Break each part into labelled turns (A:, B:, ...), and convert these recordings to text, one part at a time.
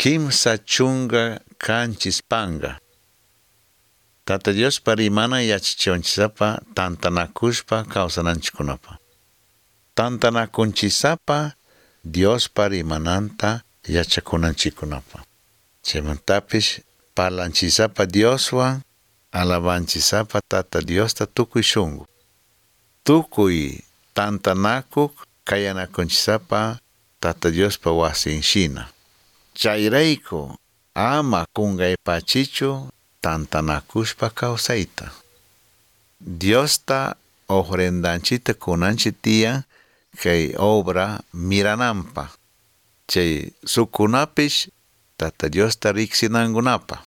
A: Kimsa chunga kanchispanga. Tata Dios parimana yachichonchisapa tantanakushpa kawsananchikunapa. Tantanakunchisapa Dios parimananta yachakunanchikunapa. Chaymantapish parlanchisapa Dioswan, alabanchisapa Tata Diosta tukuy shungu. Tukuy tantanakuk kayanakunchisapa Tata Diospa wasinshina. Chayrayku ama kungaypachichu tantanakushpa kawsayta. Diosta ofrendanchita kunanchi tiyan kay obra miranampa. Chay sukunapish Tata Diosta riksinangunapa.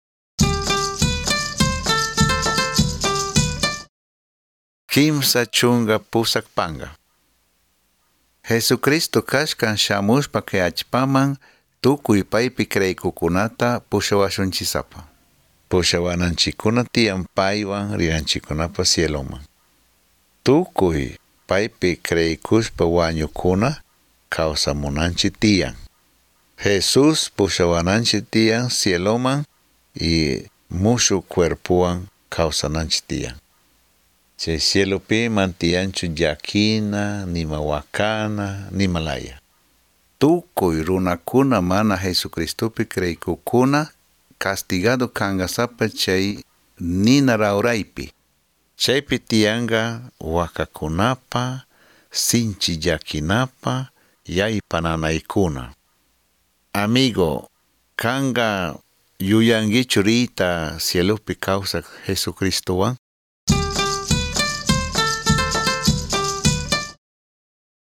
A: Kimsa chunga pusakpanga. Jesucristo kashkan shamushpa kay allpaman tukuy paypi kreykukunata pushawashunchisapa. Pushawananchikuna tiyan paywan riranchikunapa cieloman. Tukuy paypi kreykushpa wañukuna kawsamunanchi tiyan. Jesus pushawananchi tiyan cieloman y mushu cuerpuan kawsananchi tiyan. Chay cielopi mantiyanchu llakina, nima wakana, nimalaya. Tukuy runakuna mana Jesucristopi kreykukuna castigado kangasapa chay nina rawraypi. Chaypi tiyanga wakakunapa, sinchi llakinapa, yaypananaykuna. Amigo, kanga yuyangichu rita cielopi kawsak Jesucristowan?